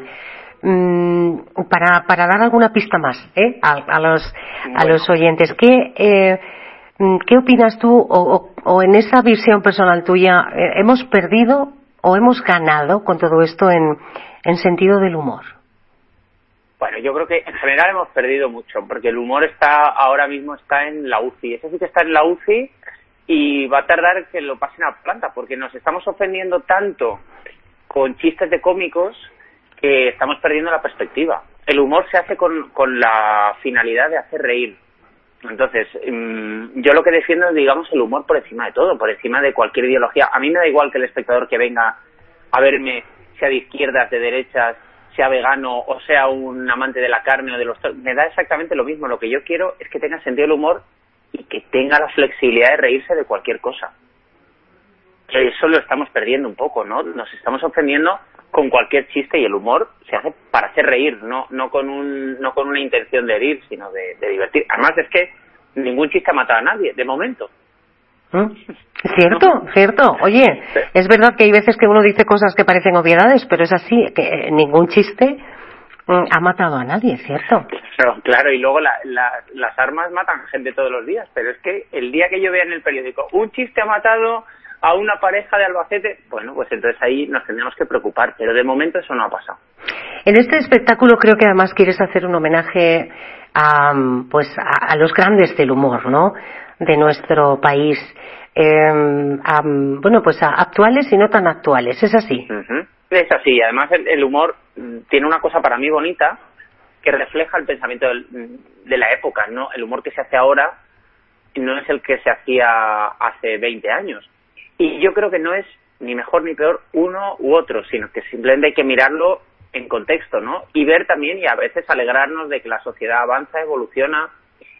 para dar alguna pista más a los oyentes, ¿qué opinas tú o en esa visión personal tuya, hemos perdido o hemos ganado con todo esto en sentido del humor? Bueno, yo creo que en general hemos perdido mucho, porque el humor ahora mismo está en la UCI. Ese sí que está en la UCI y va a tardar que lo pasen a planta, porque nos estamos ofendiendo tanto con chistes de cómicos que estamos perdiendo la perspectiva. El humor se hace con la finalidad de hacer reír. Entonces, yo lo que defiendo es, digamos, el humor por encima de todo, por encima de cualquier ideología. A mí me da igual que el espectador que venga a verme sea de izquierdas, de derechas, sea vegano o sea un amante de la carne o de los... Me da exactamente lo mismo. Lo que yo quiero es que tenga sentido el humor y que tenga la flexibilidad de reírse de cualquier cosa. Que eso lo estamos perdiendo un poco, ¿no? Nos estamos ofendiendo con cualquier chiste y el humor se hace para hacer reír, no con una intención de herir, sino de divertir. Además es que ningún chiste ha matado a nadie, de momento. Cierto. Oye, es verdad que hay veces que uno dice cosas que parecen obviedades, pero es así, que ningún chiste ha matado a nadie, ¿cierto? Claro, y luego las armas matan gente todos los días, pero es que el día que yo vea en el periódico un chiste ha matado a una pareja de Albacete, bueno, pues entonces ahí nos tendríamos que preocupar, pero de momento eso no ha pasado. En este espectáculo creo que además quieres hacer un homenaje a los grandes del humor, ¿no?, de nuestro país, a actuales y no tan actuales, ¿es así? Es así, además el humor tiene una cosa para mí bonita que refleja el pensamiento de la época, ¿no? El humor que se hace ahora no es el que se hacía hace 20 años. Y yo creo que no es ni mejor ni peor uno u otro, sino que simplemente hay que mirarlo en contexto, ¿no? Y ver también y a veces alegrarnos de que la sociedad avanza, evoluciona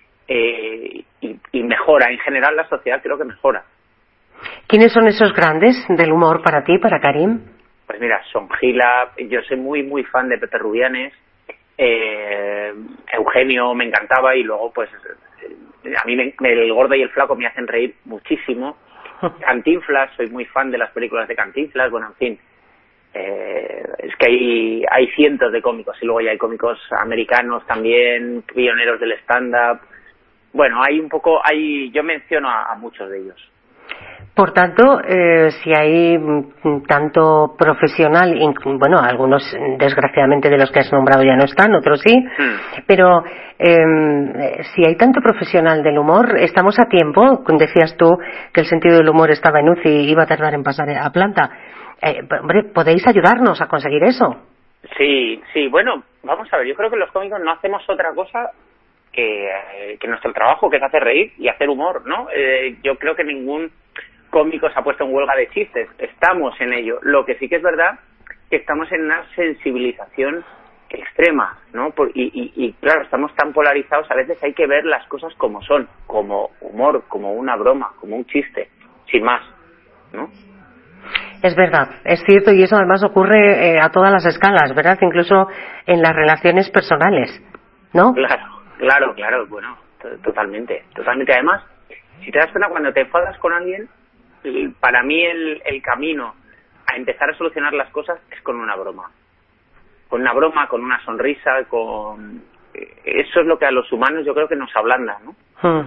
y mejora. En general la sociedad creo que mejora. ¿Quiénes son esos grandes del humor para ti, para Karim? Pues mira, Son Gila, yo soy muy fan de Pepe Rubianes, Eugenio me encantaba y luego pues a mí el Gordo y el Flaco me hacen reír muchísimo. Cantinflas, soy muy fan de las películas de Cantinflas, bueno, en fin, es que hay cientos de cómicos y luego ya hay cómicos americanos también, pioneros del stand-up. Bueno, yo menciono a muchos de ellos. Por tanto, si hay tanto profesional, algunos desgraciadamente de los que has nombrado ya no están, otros sí, pero si hay tanto profesional del humor, estamos a tiempo. Decías tú que el sentido del humor estaba en UCI y iba a tardar en pasar a planta. ¿Podéis ayudarnos a conseguir eso? Sí, bueno, vamos a ver, yo creo que los cómicos no hacemos otra cosa que nuestro trabajo, que es hacer reír y hacer humor, ¿no? Yo creo que ningún cómico se ha puesto en huelga de chistes, estamos en ello. Lo que sí que es verdad que estamos en una sensibilización extrema, ¿no? Y claro, estamos tan polarizados, a veces hay que ver las cosas como son, como humor, como una broma, como un chiste, sin más, ¿no? Es verdad, es cierto, y eso además ocurre a todas las escalas, ¿verdad? Incluso en las relaciones personales, ¿no? Claro, bueno, totalmente. Además, si te das cuenta, cuando te enfadas con alguien, para mí el camino a empezar a solucionar las cosas es con una broma. Con una broma, con una sonrisa, eso es lo que a los humanos yo creo que nos ablanda, ¿no?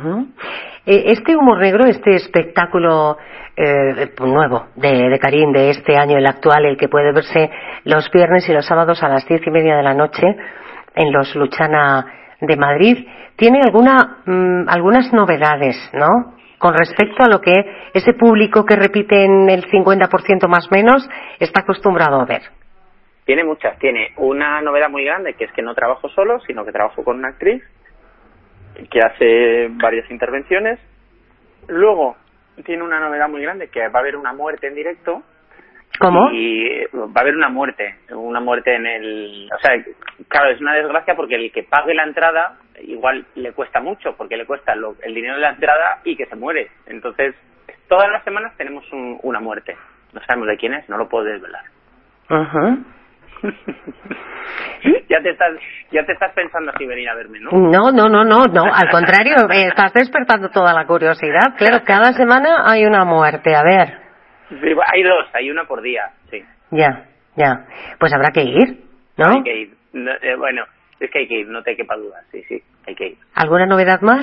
Este humor negro, este espectáculo nuevo de Karim, de este año, el actual, el que puede verse los viernes y los sábados a las 10:30 de la noche en los Luchana de Madrid, tiene algunas novedades, ¿no?, con respecto a lo que ese público que repite en el 50% más o menos está acostumbrado a ver. Tiene muchas. Tiene una novedad muy grande, que es que no trabajo solo, sino que trabajo con una actriz que hace varias intervenciones. Luego tiene una novedad muy grande, que va a haber una muerte en directo, ¿Cómo? Y va a haber una muerte en el... O sea, claro, es una desgracia porque el que pague la entrada igual le cuesta mucho, porque le cuesta el dinero de la entrada y que se muere. Entonces, todas las semanas tenemos una muerte. No sabemos de quién es, no lo puedo desvelar. Ajá. Ya te estás pensando si venir a verme, ¿no? No, al contrario, estás despertando toda la curiosidad. Claro, cada semana hay una muerte, a ver. Sí, hay una por día, sí. Ya. Pues habrá que ir, ¿no? Hay que ir. Bueno, es que hay que ir, no te quepa duda, sí, hay que ir. ¿Alguna novedad más?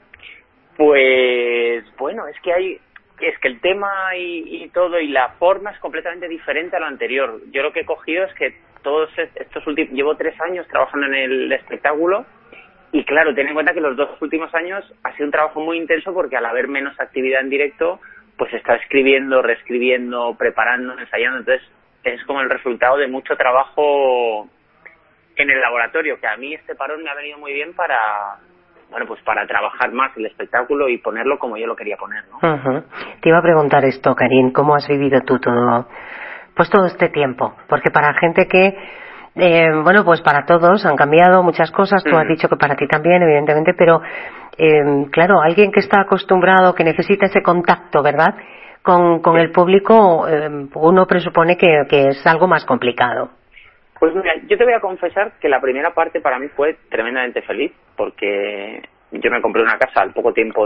Pues, bueno, es que el tema y todo y la forma es completamente diferente a lo anterior. Yo lo que he cogido es que todos estos últimos... Llevo 3 años trabajando en el espectáculo y, claro, ten en cuenta que los 2 últimos años ha sido un trabajo muy intenso porque al haber menos actividad en directo, pues está escribiendo, reescribiendo, preparando, ensayando. Entonces, es como el resultado de mucho trabajo en el laboratorio, que a mí este parón me ha venido muy bien para trabajar más el espectáculo y ponerlo como yo lo quería poner, ¿no? Uh-huh. Te iba a preguntar esto, Karin, ¿cómo has vivido tú todo este tiempo? Porque para gente que, pues para todos han cambiado muchas cosas, tú has dicho que para ti también, evidentemente, pero claro, alguien que está acostumbrado, que necesita ese contacto, ¿verdad?, con el público, uno presupone que es algo más complicado. Pues mira, yo te voy a confesar que la primera parte para mí fue tremendamente feliz, porque yo me compré una casa al poco tiempo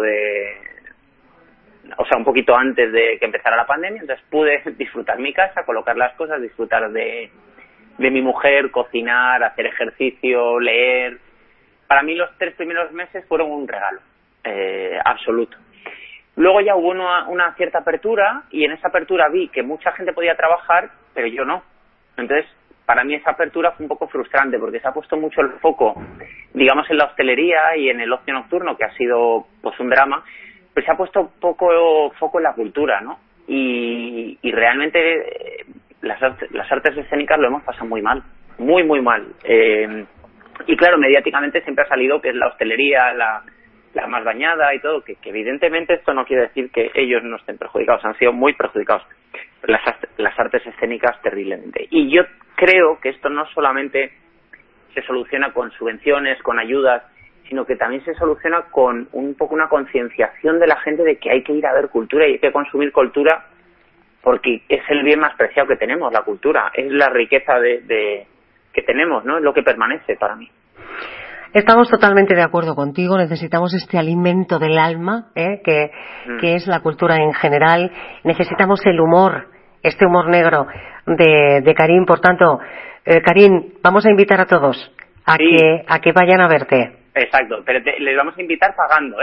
un poquito antes de que empezara la pandemia, entonces pude disfrutar mi casa, colocar las cosas, disfrutar de mi mujer, cocinar, hacer ejercicio, leer. Para mí los 3 primeros meses fueron un regalo absoluto. Luego ya hubo una cierta apertura y en esa apertura vi que mucha gente podía trabajar, pero yo no. Entonces, para mí esa apertura fue un poco frustrante porque se ha puesto mucho el foco, digamos, en la hostelería y en el ocio nocturno, que ha sido pues un drama, pero se ha puesto poco foco en la cultura, ¿no? Y realmente las artes escénicas lo hemos pasado muy mal, muy, muy mal. Y claro, mediáticamente siempre ha salido que es la hostelería, la más dañada y todo, que evidentemente esto no quiere decir que ellos no estén perjudicados, han sido muy perjudicados. Las artes escénicas terriblemente. Y yo creo que esto no solamente se soluciona con subvenciones, con ayudas, sino que también se soluciona con un poco una concienciación de la gente de que hay que ir a ver cultura y hay que consumir cultura porque es el bien más preciado que tenemos, la cultura, es la riqueza que tenemos, ¿no? Es lo que permanece para mí. Estamos totalmente de acuerdo contigo, necesitamos este alimento del alma, que es la cultura en general, necesitamos el humor, este humor negro de Karin. Por tanto, Karin, vamos a invitar a todos a que vayan a verte. Exacto, pero les vamos a invitar pagando,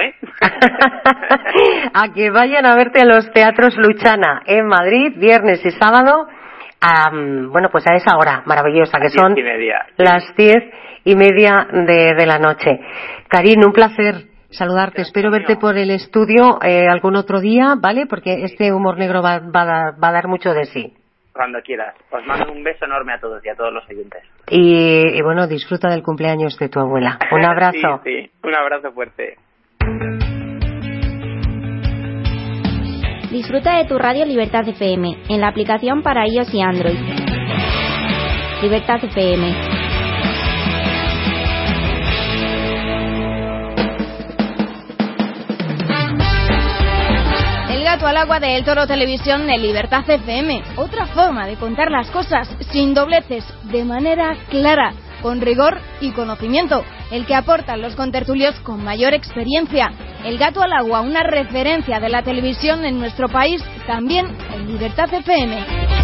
a que vayan a verte a los teatros Luchana en Madrid, viernes y sábado, pues a esa hora maravillosa, que son las 10:30 de la noche. Karin, un placer saludarte. Espero verte por el estudio algún otro día, ¿vale? Porque este humor negro va a dar mucho de sí. Cuando quieras. Os mando un beso enorme a todos y a todos los oyentes. Y bueno, disfruta del cumpleaños de tu abuela. Un abrazo. Sí, un abrazo fuerte. Disfruta de tu radio Libertad FM en la aplicación para iOS y Android. Libertad FM. El gato al agua de El Toro Televisión en Libertad FM. Otra forma de contar las cosas sin dobleces, de manera clara, con rigor y conocimiento. El que aportan los contertulios con mayor experiencia. El gato al agua, una referencia de la televisión en nuestro país, también en Libertad FM.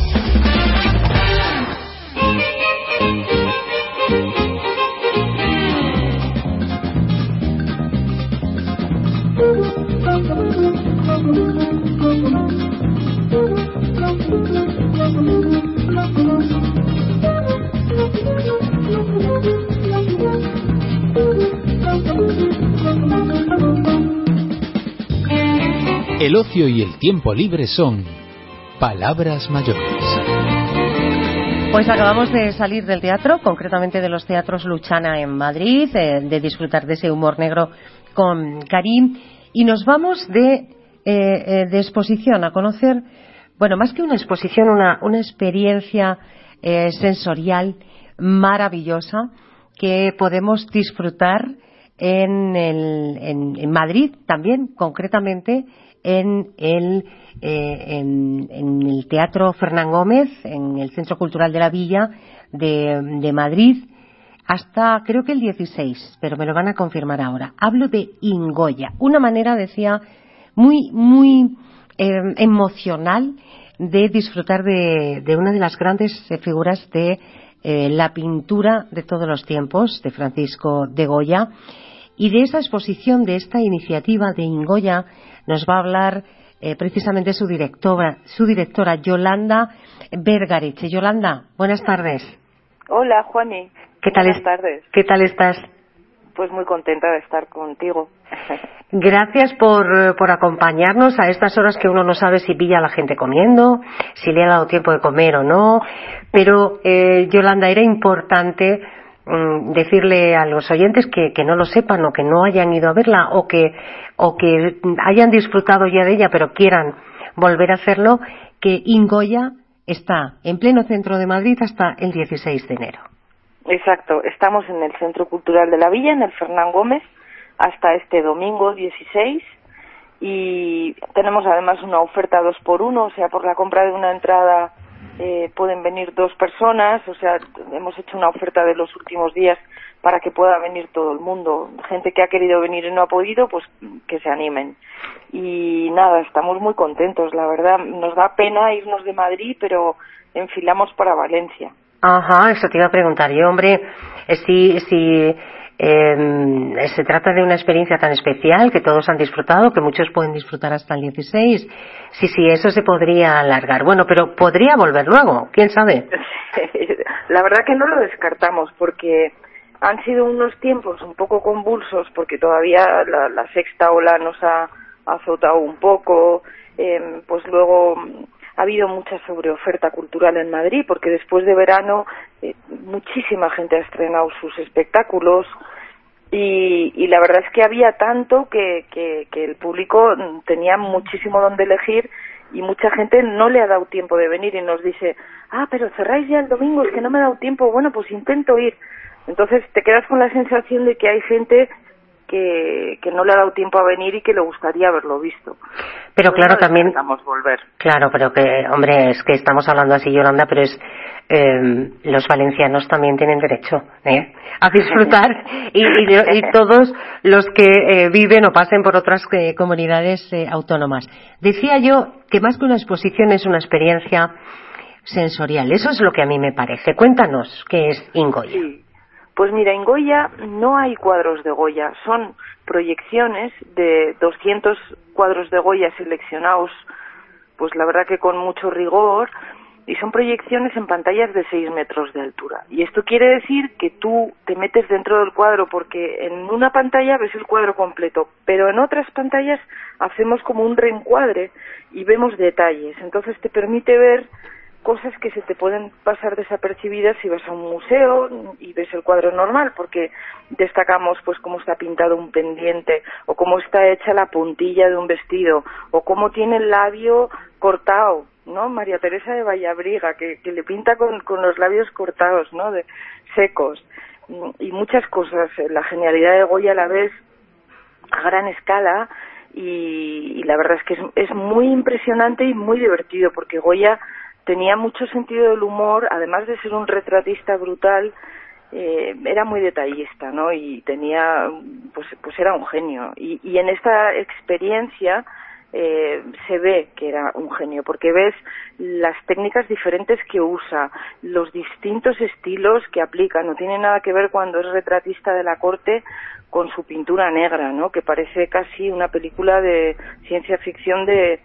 El ocio y el tiempo libre son palabras mayores. Pues acabamos de salir del teatro, concretamente de los teatros Luchana en Madrid, de disfrutar de ese humor negro con Karin, y nos vamos de exposición a conocer bueno, más que una exposición, una experiencia sensorial maravillosa que podemos disfrutar en Madrid también, concretamente en el Teatro Fernán Gómez, en el Centro Cultural de la Villa de Madrid, hasta creo que el 16, pero me lo van a confirmar ahora. Hablo de Ingoya, una manera, decía, muy emocional de disfrutar de una de las grandes figuras de la pintura de todos los tiempos, de Francisco de Goya. Y de esa exposición, de esta iniciativa de Ingoya, nos va a hablar precisamente su directora Yolanda Vergareche. Yolanda, buenas tardes. Hola, Juani. Buenas tardes. ¿Qué tal estás? Pues muy contenta de estar contigo. Gracias por acompañarnos a estas horas que uno no sabe si pilla a la gente comiendo, si le ha dado tiempo de comer o no. Pero, Yolanda, era importante decirle a los oyentes que no lo sepan o que no hayan ido a verla o que hayan disfrutado ya de ella pero quieran volver a hacerlo, que Ingoya está en pleno centro de Madrid hasta el 16 de enero. Exacto, estamos en el Centro Cultural de la Villa, en el Fernán Gómez, hasta este domingo 16, y tenemos además una oferta 2x1, o sea, por la compra de una entrada pueden venir 2 personas, o sea, hemos hecho una oferta de los últimos días para que pueda venir todo el mundo. Gente que ha querido venir y no ha podido, pues que se animen. Y nada, estamos muy contentos, la verdad. Nos da pena irnos de Madrid, pero enfilamos para Valencia. Ajá, eso te iba a preguntar yo, hombre, si se trata de una experiencia tan especial que todos han disfrutado, que muchos pueden disfrutar hasta el 16, si eso se podría alargar. Bueno, pero podría volver luego, ¿quién sabe? La verdad que no lo descartamos, porque han sido unos tiempos un poco convulsos, porque todavía la sexta ola nos ha azotado un poco, pues luego ha habido mucha sobreoferta cultural en Madrid, porque después de verano muchísima gente ha estrenado sus espectáculos y la verdad es que había tanto que el público tenía muchísimo donde elegir y mucha gente no le ha dado tiempo de venir y nos dice, pero cerráis ya el domingo, es que no me ha dado tiempo. Bueno, pues intento ir. Entonces te quedas con la sensación de que hay gente que no le ha dado tiempo a venir y que le gustaría haberlo visto. Pero claro, no también volver. Claro, pero que, hombre, es que estamos hablando así, Yolanda, pero es los valencianos también tienen derecho a disfrutar y todos los que viven o pasen por otras comunidades autónomas. Decía yo que más que una exposición es una experiencia sensorial. Eso es lo que a mí me parece. Cuéntanos qué es Ingoya. Sí. Pues mira, en Goya no hay cuadros de Goya, son proyecciones de 200 cuadros de Goya seleccionados, pues la verdad que con mucho rigor, y son proyecciones en pantallas de 6 metros de altura. Y esto quiere decir que tú te metes dentro del cuadro porque en una pantalla ves el cuadro completo, pero en otras pantallas hacemos como un reencuadre y vemos detalles. Entonces te permite ver cosas que se te pueden pasar desapercibidas si vas a un museo y ves el cuadro normal, porque destacamos pues cómo está pintado un pendiente, o cómo está hecha la puntilla de un vestido, o cómo tiene el labio cortado, ¿no? María Teresa de Vallabriga, que le pinta con los labios cortados, ¿no? Secos, y muchas cosas. La genialidad de Goya la ves a gran escala, y la verdad es que es muy impresionante y muy divertido, porque Goya tenía mucho sentido del humor, además de ser un retratista brutal, era muy detallista, ¿no? Y tenía, pues era un genio. Y en esta experiencia se ve que era un genio, porque ves las técnicas diferentes que usa, los distintos estilos que aplica. No tiene nada que ver cuando es retratista de la corte con su pintura negra, ¿no? Que parece casi una película de ciencia ficción de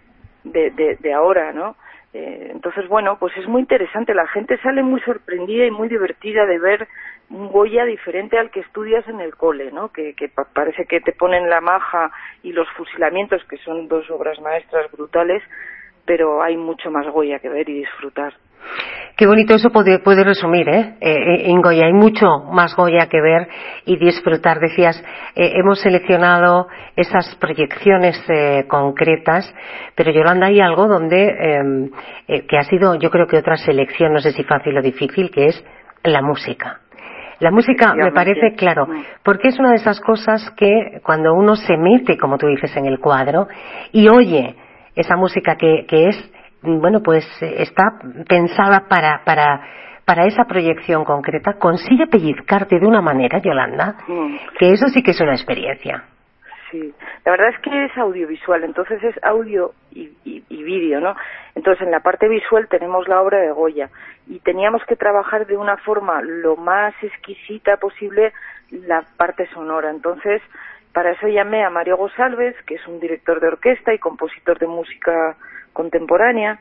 ahora, ¿no? Entonces, bueno, pues es muy interesante. La gente sale muy sorprendida y muy divertida de ver un Goya diferente al que estudias en el cole, ¿no? Que parece que te ponen La Maja y Los fusilamientos, que son 2 obras maestras brutales, pero hay mucho más Goya que ver y disfrutar. Qué bonito eso puede resumir, en Goya. Hay mucho más Goya que ver y disfrutar. Decías, hemos seleccionado esas proyecciones concretas, pero Yolanda, hay algo donde que ha sido, yo creo que otra selección, no sé si fácil o difícil, que es la música. La música me parece, claro, porque es una de esas cosas que cuando uno se mete, como tú dices, en el cuadro y oye esa música que es, bueno, pues está pensada para esa proyección concreta, consigue pellizcarte de una manera, Yolanda, que eso sí que es una experiencia. Sí, la verdad es que es audiovisual, entonces es audio y vídeo, ¿no? Entonces en la parte visual tenemos la obra de Goya y teníamos que trabajar de una forma lo más exquisita posible la parte sonora. Entonces para eso llamé a Mario González, que es un director de orquesta y compositor de música contemporánea,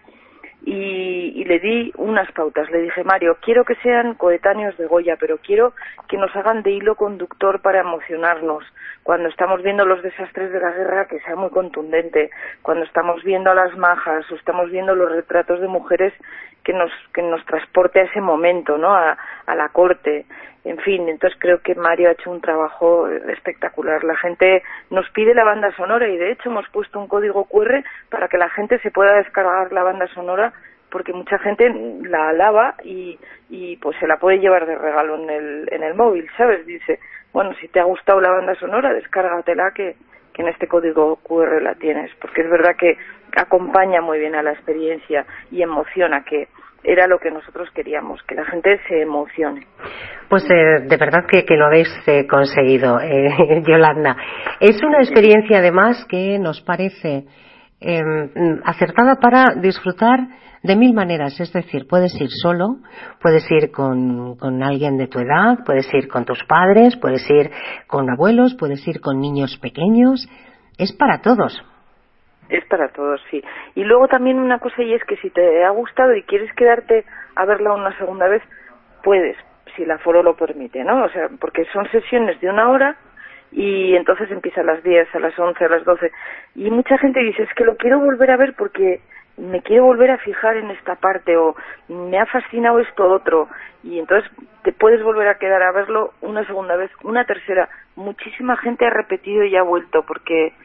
y le di unas pautas. Le dije, Mario, quiero que sean coetáneos de Goya, pero quiero que nos hagan de hilo conductor para emocionarnos. Cuando estamos viendo los desastres de la guerra, que sea muy contundente. Cuando estamos viendo a las majas o estamos viendo los retratos de mujeres, que nos transporte a ese momento, ¿no? A la corte. En fin, entonces creo que Mario ha hecho un trabajo espectacular. La gente nos pide la banda sonora y de hecho hemos puesto un código QR para que la gente se pueda descargar la banda sonora, porque mucha gente la alaba y pues se la puede llevar de regalo en el móvil, ¿sabes? Dice, bueno, si te ha gustado la banda sonora, descárgatela que en este código QR la tienes, porque es verdad que acompaña muy bien a la experiencia y emociona, que era lo que nosotros queríamos, que la gente se emocione. Pues de verdad que lo habéis conseguido, Yolanda. Es una experiencia además que nos parece acertada para disfrutar de mil maneras, es decir, puedes ir solo, puedes ir con alguien de tu edad, puedes ir con tus padres, puedes ir con abuelos, puedes ir con niños pequeños, es para todos. Es para todos, sí. Y luego también una cosa, y es que si te ha gustado y quieres quedarte a verla una segunda vez, puedes, si el aforo lo permite, ¿no? O sea, porque son sesiones de 1 hora y entonces empieza a las 10, a las 11, a las 12. Y mucha gente dice, es que lo quiero volver a ver porque me quiero volver a fijar en esta parte, o me ha fascinado esto otro. Y entonces te puedes volver a quedar a verlo una segunda vez, una tercera. Muchísima gente ha repetido y ha vuelto porque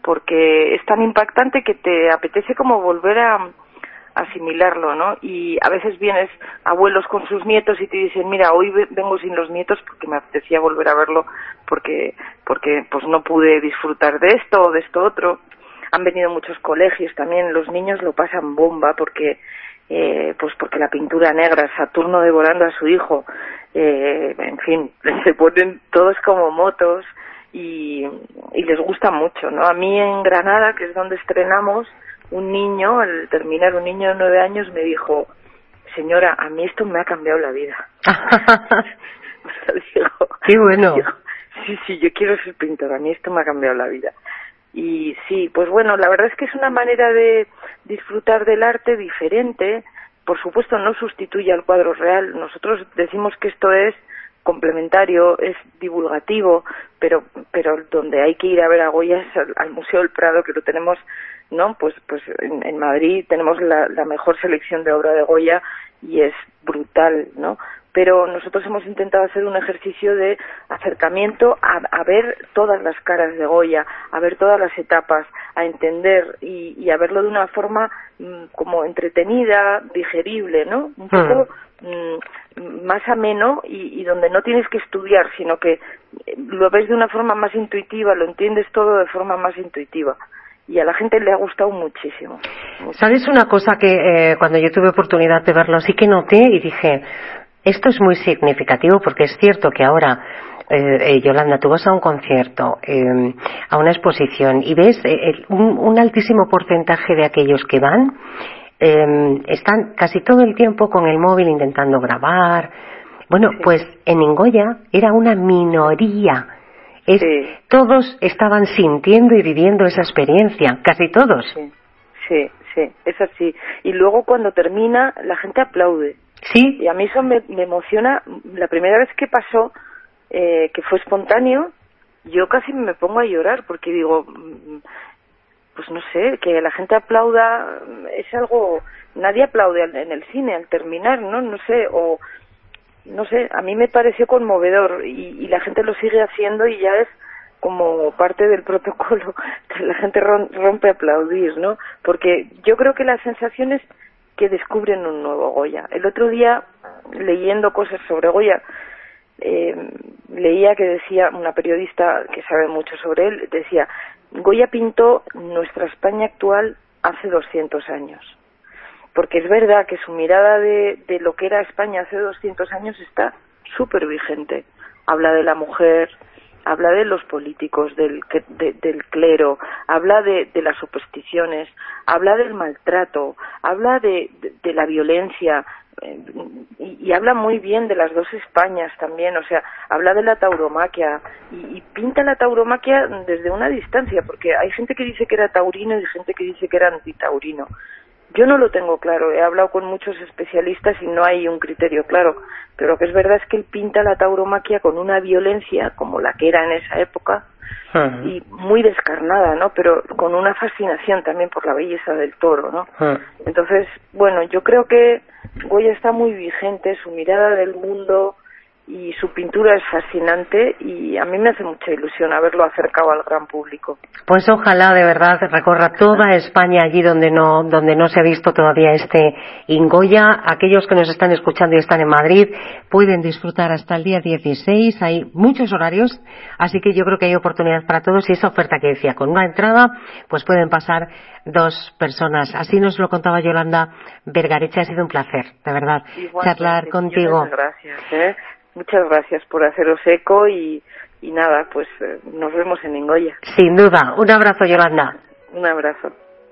es tan impactante que te apetece como volver a asimilarlo, ¿no? Y a veces vienes abuelos con sus nietos y te dicen, mira, hoy vengo sin los nietos porque me apetecía volver a verlo porque pues no pude disfrutar de esto o de esto otro. Han venido muchos colegios también, los niños lo pasan bomba porque la pintura negra, Saturno devorando a su hijo, en fin, se ponen todos como motos y les gusta mucho, ¿no? A mí en Granada, que es donde estrenamos, un niño, al terminar, un niño de 9 años me dijo, señora, a mí esto me ha cambiado la vida. O sea, digo, qué bueno. Sí, yo quiero ser pintora, a mí esto me ha cambiado la vida. Y sí, pues bueno, la verdad es que es una manera de disfrutar del arte diferente. Por supuesto no sustituye al cuadro real, nosotros decimos que esto es complementario, es divulgativo, pero donde hay que ir a ver a Goya es al Museo del Prado, que lo tenemos, ¿no? Pues en Madrid tenemos la mejor selección de obra de Goya y es brutal, ¿no? Pero nosotros hemos intentado hacer un ejercicio de acercamiento a ver todas las caras de Goya, a ver todas las etapas, a entender y a verlo de una forma como entretenida, digerible, ¿no? Un poco más ameno y donde no tienes que estudiar, sino que lo ves de una forma más intuitiva, lo entiendes todo de forma más intuitiva. Y a la gente le ha gustado muchísimo. ¿Sabes una cosa que cuando yo tuve oportunidad de verlo sí que noté y dije, esto es muy significativo porque es cierto que ahora, Yolanda, tú vas a un concierto, a una exposición y ves un altísimo porcentaje de aquellos que van están casi todo el tiempo con el móvil intentando grabar. Bueno, sí. Pues en Goya era una minoría. Sí. Todos estaban sintiendo y viviendo esa experiencia, casi todos. Sí, es así. Y luego cuando termina, la gente aplaude. Sí. Y a mí eso me emociona. La primera vez que pasó, que fue espontáneo, yo casi me pongo a llorar porque digo, pues no sé, que la gente aplauda es algo, nadie aplaude en el cine al terminar, no sé, o no sé, a mí me pareció conmovedor y la gente lo sigue haciendo y ya es como parte del protocolo que la gente rompe a aplaudir, ¿no? Porque yo creo que la sensación es que descubren un nuevo Goya. El otro día, leyendo cosas sobre Goya, leía que decía una periodista que sabe mucho sobre él, decía: Goya pintó nuestra España actual hace 200 años. Porque es verdad que su mirada de lo que era España hace 200 años está súper vigente. Habla de la mujer, habla de los políticos, del clero, habla de las supersticiones, habla del maltrato, habla de la violencia, y habla muy bien de las dos Españas también, o sea, habla de la tauromaquia y pinta la tauromaquia desde una distancia, porque hay gente que dice que era taurino y gente que dice que era antitaurino. Yo no lo tengo claro, he hablado con muchos especialistas y no hay un criterio claro, pero lo que es verdad es que él pinta la tauromaquia con una violencia como la que era en esa época, y muy descarnada, ¿no? Pero con una fascinación también por la belleza del toro, ¿no? Entonces, bueno, yo creo que Goya está muy vigente, su mirada del mundo y su pintura es fascinante y a mí me hace mucha ilusión haberlo acercado al gran público. Pues ojalá de verdad recorra toda España allí donde no se ha visto todavía este Ingoya. Aquellos que nos están escuchando y están en Madrid pueden disfrutar hasta el día 16, hay muchos horarios, así que yo creo que hay oportunidad para todos y esa oferta que decía, con una entrada pues pueden pasar 2 personas. Así nos lo contaba Yolanda Vergareche, ha sido un placer, de verdad, charlar contigo. Muchas gracias, Muchas gracias por haceros eco y nada, pues nos vemos en Ingoya. Sin duda. Un abrazo, Yolanda. Un abrazo.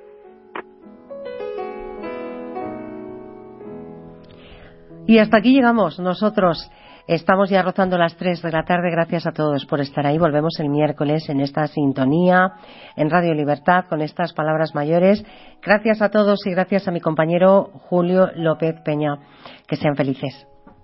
Y hasta aquí llegamos nosotros. Estamos ya rozando las 3 de la tarde. Gracias a todos por estar ahí. Volvemos el miércoles en esta sintonía en Radio Libertad con estas palabras mayores. Gracias a todos y gracias a mi compañero Julio López Peña. Que sean felices.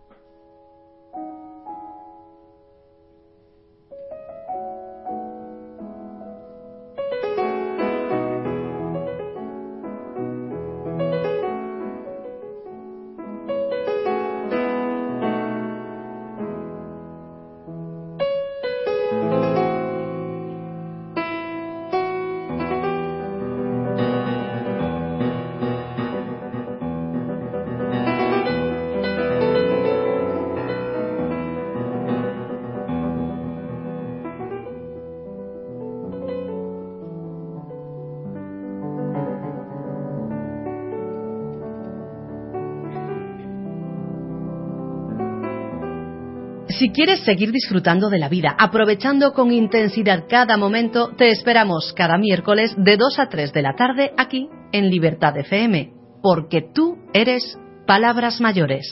Si quieres seguir disfrutando de la vida, aprovechando con intensidad cada momento, te esperamos cada miércoles de 2 a 3 de la tarde aquí en Libertad FM, porque tú eres Palabras Mayores.